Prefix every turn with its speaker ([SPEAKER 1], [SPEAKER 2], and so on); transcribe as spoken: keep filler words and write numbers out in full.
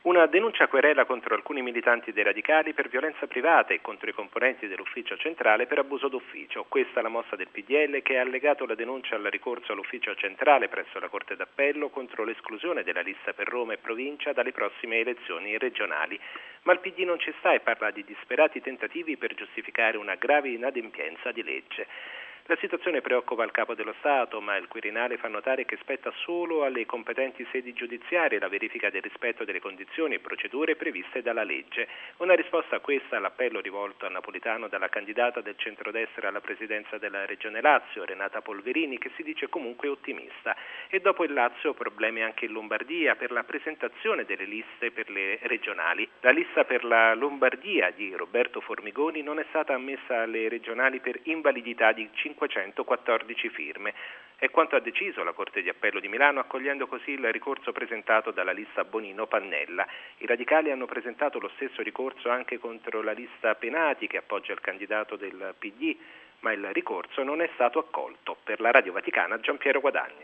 [SPEAKER 1] Una denuncia querela contro alcuni militanti dei radicali per violenza privata e contro i componenti dell'ufficio centrale per abuso d'ufficio. Questa è la mossa del P D L che ha allegato la denuncia al ricorso all'ufficio centrale presso la Corte d'Appello contro l'esclusione della lista per Roma e provincia dalle prossime elezioni regionali. Ma il P D non ci sta e parla di disperati tentativi per giustificare una grave inadempienza di legge. La situazione preoccupa il Capo dello Stato, ma il Quirinale fa notare che spetta solo alle competenti sedi giudiziarie la verifica del rispetto delle condizioni e procedure previste dalla legge. Una risposta a questa all'appello rivolto a Napolitano dalla candidata del centrodestra alla presidenza della Regione Lazio, Renata Polverini, che si dice comunque ottimista. E dopo il Lazio problemi anche in Lombardia per la presentazione delle liste per le regionali. La lista per la Lombardia di Roberto Formigoni non è stata ammessa alle regionali per invalidità di cinquecentoquattordici firme. È quanto ha deciso la Corte di Appello di Milano, accogliendo così il ricorso presentato dalla lista Bonino-Pannella. I radicali hanno presentato lo stesso ricorso anche contro la lista Penati, che appoggia il candidato del P D, ma il ricorso non è stato accolto. Per la Radio Vaticana, Giampiero Guadagni.